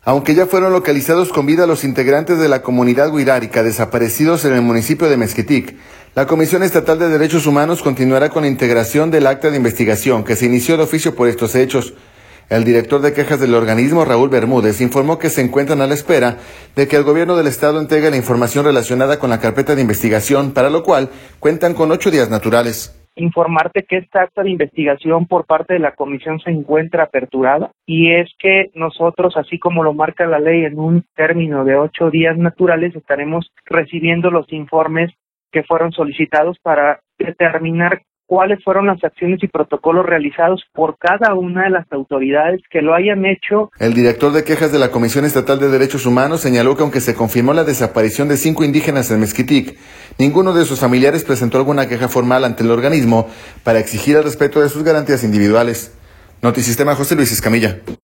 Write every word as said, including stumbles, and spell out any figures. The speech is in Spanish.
Aunque ya fueron localizados con vida los integrantes de la comunidad huirárica desaparecidos en el municipio de Mezquitic, la Comisión Estatal de Derechos Humanos continuará con la integración del acta de investigación que se inició de oficio por estos hechos. El director de quejas del organismo, Raúl Bermúdez, informó que se encuentran a la espera de que el gobierno del estado entregue la información relacionada con la carpeta de investigación, para lo cual cuentan con ocho días naturales. Informarte que esta acta de investigación por parte de la comisión se encuentra aperturada y es que nosotros, así como lo marca la ley, en un término de ocho días naturales estaremos recibiendo los informes que fueron solicitados para determinar cuáles fueron las acciones y protocolos realizados por cada una de las autoridades que lo hayan hecho. El director de quejas de la Comisión Estatal de Derechos Humanos señaló que aunque se confirmó la desaparición de cinco indígenas en Mezquitic, ninguno de sus familiares presentó alguna queja formal ante el organismo para exigir el respeto de sus garantías individuales. Notisistema, José Luis Escamilla.